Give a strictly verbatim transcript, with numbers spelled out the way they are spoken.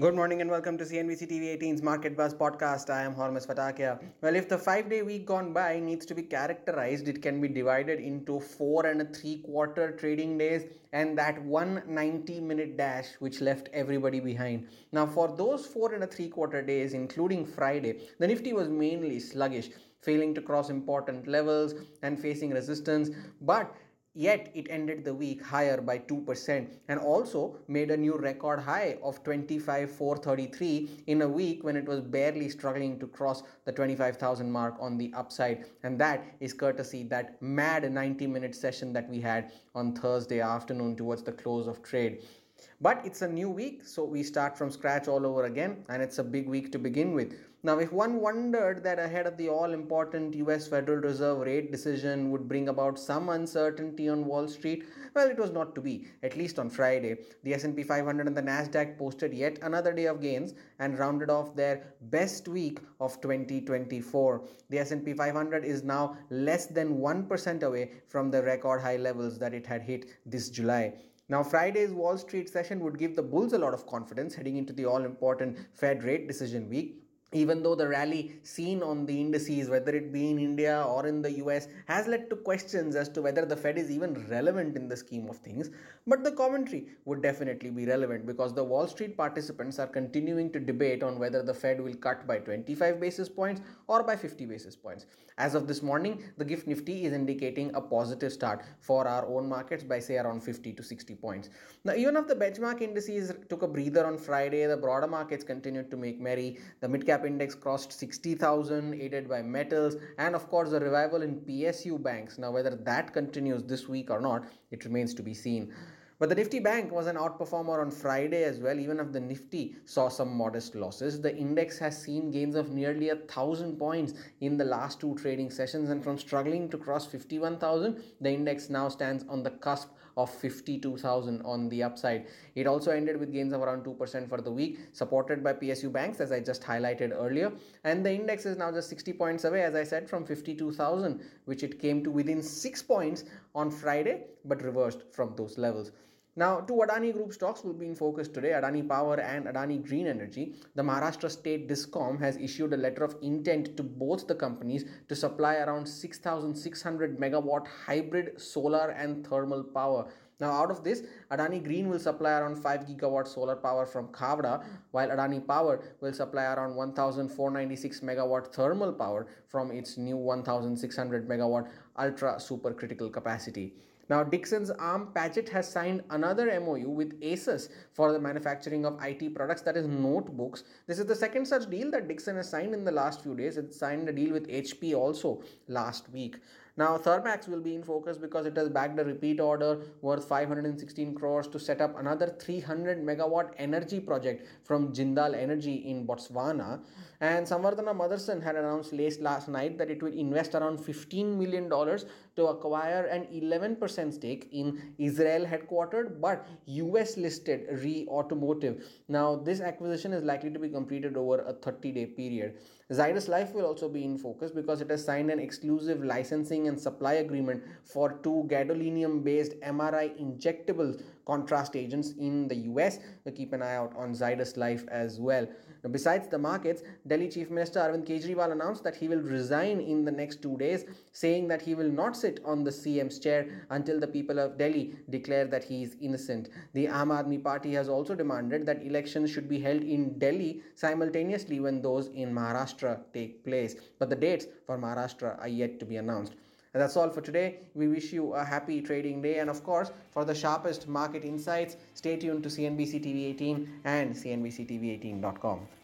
Good morning and welcome to C N B C T V eighteen's Market Buzz podcast. I am Hormus Fatakia. Well, if the five day week gone by needs to be characterized, it can be divided into four and a three quarter trading days and that one ninety minute dash which left everybody behind. Now, for those four and a three quarter days, including Friday, the Nifty was mainly sluggish, failing to cross important levels and facing resistance. But Yet it ended the week higher by two percent and also made a new record high of twenty-five thousand four hundred thirty-three in a week when it was barely struggling to cross the twenty-five thousand mark on the upside. And that is courtesy that mad ninety minute session that we had on Thursday afternoon towards the close of trade. But it's a new week, so we start from scratch all over again, and it's a big week to begin with. Now, if one wondered that ahead of the all important U S Federal Reserve rate decision would bring about some uncertainty on Wall Street, well, it was not to be, at least on Friday. The S and P five hundred and the Nasdaq posted yet another day of gains and rounded off their best week of twenty twenty-four. The S and P five hundred is now less than one percent away from the record high levels that it had hit this July. Now, Friday's Wall Street session would give the bulls a lot of confidence heading into the all important Fed rate decision week. Even though the rally seen on the indices, whether it be in India or in the U S, has led to questions as to whether the Fed is even relevant in the scheme of things, but the commentary would definitely be relevant because the Wall Street participants are continuing to debate on whether the Fed will cut by twenty-five basis points or by fifty basis points. As of this morning, the Gift Nifty is indicating a positive start for our own markets by say around fifty to sixty points. Now, even if the benchmark indices took a breather on Friday, the broader markets continued to make merry. The mid-cap index crossed sixty thousand, aided by metals, and of course the revival in P S U banks. Now, whether that continues this week or not, it remains to be seen. But the Nifty Bank was an outperformer on Friday as well, even if the Nifty saw some modest losses. The index has seen gains of nearly a thousand points in the last two trading sessions, and from struggling to cross fifty-one thousand, the index now stands on the cusp of fifty-two thousand on the upside. It also ended with gains of around two percent for the week, supported by P S U banks, as I just highlighted earlier. And the index is now just sixty points away, as I said, from fifty-two thousand, which it came to within six points on Friday, but reversed from those levels. Now, two Adani Group stocks will be in focus today, Adani Power and Adani Green Energy. The Maharashtra State Discom has issued a letter of intent to both the companies to supply around six thousand six hundred megawatt hybrid solar and thermal power. Now, out of this, Adani Green will supply around five gigawatt solar power from Khavda, while Adani Power will supply around one thousand four hundred ninety-six megawatt thermal power from its new one thousand six hundred megawatt ultra supercritical capacity. Now, Dixon's arm Paget has signed another M O U with Asus for the manufacturing of I T products, that is notebooks. This is the second such deal that Dixon has signed in the last few days. It signed a deal with H P also last week. Now, Thermax will be in focus because it has bagged a repeat order worth five hundred sixteen crores to set up another three hundred megawatt energy project from Jindal Energy in Botswana. And Samvardhana Motherson had announced late last night that it will invest around fifteen million dollars to acquire an eleven percent stake in Israel headquartered but U S listed Re Automotive. Now, this acquisition is likely to be completed over a thirty day period. Zydus Life will also be in focus because it has signed an exclusive licensing and supply agreement for two gadolinium based M R I injectable contrast agents in the U S. So keep an eye out on Zydus Life as well. Now, besides the markets, Delhi Chief Minister Arvind Kejriwal announced that he will resign in the next two days, saying that he will not sit on the C M's chair until the people of Delhi declare that he is innocent. The Aam Aadmi Party has also demanded that elections should be held in Delhi simultaneously when those in Maharashtra take place. But the dates for Maharashtra are yet to be announced. And that's all for today. We wish you a happy trading day. And of course, for the sharpest market insights, stay tuned to C N B C T V eighteen and C N B C T V eighteen dot com.